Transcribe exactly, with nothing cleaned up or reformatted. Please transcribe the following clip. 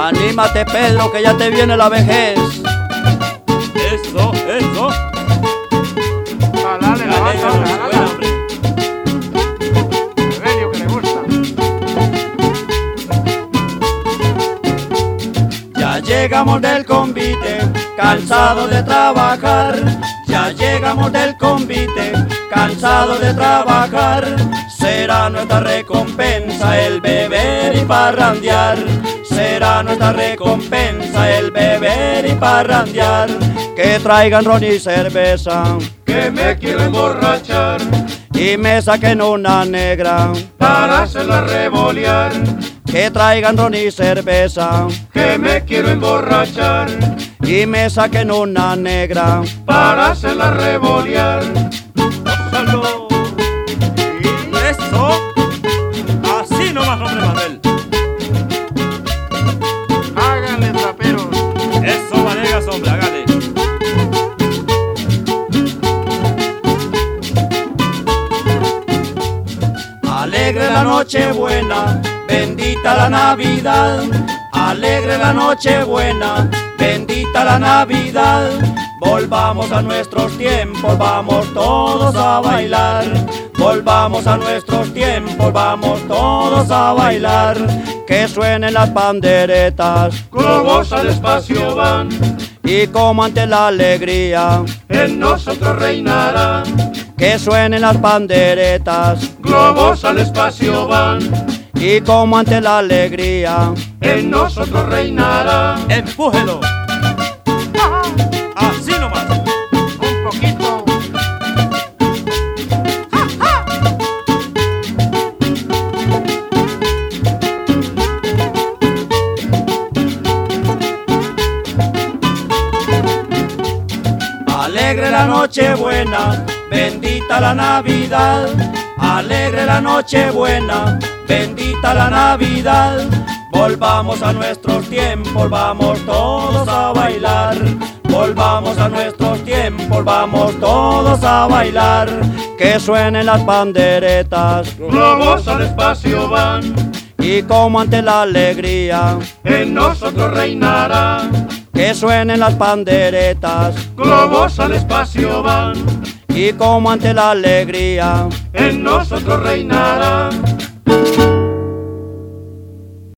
Anímate, Pedro, que ya te viene la vejez. Eso, eso. Jalale la banda, jalale. Evelio, que le gusta. Ya llegamos del convite, cansados de trabajar. Ya llegamos del convite, cansados de trabajar. Será nuestra recompensa el beber y parrandear. Será nuestra recompensa el beber y parrandear. Que traigan ron y cerveza, Que me quiero emborrachar y me saquen una negra para hacerla revolear. Que traigan ron y cerveza Que me quiero emborrachar y me saquen una negra para hacerla revolear. Gózalo. Eso. Así nomás, hombre Manuel. Háganle, traperos. Eso, Vanegas, hombre, hágale. Alegre la noche buena, bendita la Navidad. Alegre la noche buena, bendita la Navidad. Volvamos a nuestros tiempos, vamos todos a bailar. Volvamos a nuestros tiempos, vamos todos a bailar. Que suenen las panderetas, Globos al espacio van, y como ante la alegría, en nosotros reinarán. que suenen las panderetas, Globos al espacio van, y como ante la alegría, en nosotros reinarán. Empújelo. Así nomás. Un poquito. Alegre la noche buena, bendita la Navidad. Alegre la noche buena, bendita la Navidad. Volvamos a nuestros tiempos, vamos todos a bailar. Volvamos a nuestros tiempos, vamos todos a bailar. Que suenen las panderetas, Globos al espacio van, y como ante la alegría, en nosotros reinarán. que suenen las panderetas, Globos al espacio van, y como ante la alegría, en nosotros reinarán.